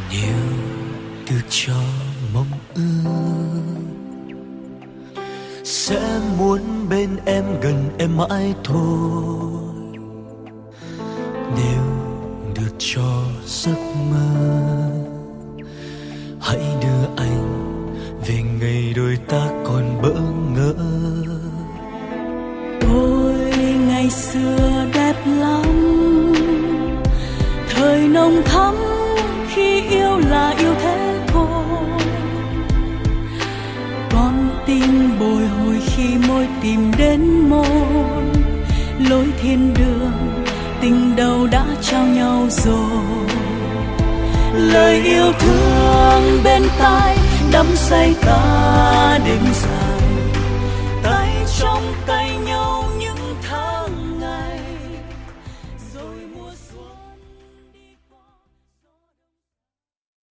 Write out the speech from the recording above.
Nếu được cho mong ước sẽ muốn bên em, gần em mãi thôi. Nếu được cho giấc mơ, hãy đưa anh về ngày đôi ta còn bỡ ngỡ. Ôi ngày xưa đẹp lắm, thời nồng thắm khi yêu là yêu thế thôi. Con tim bồi hồi khi môi tìm đến môi, lối thiên đường tình đầu đã trao nhau rồi. Lời yêu thương bên tai đắm say ta đêm dài.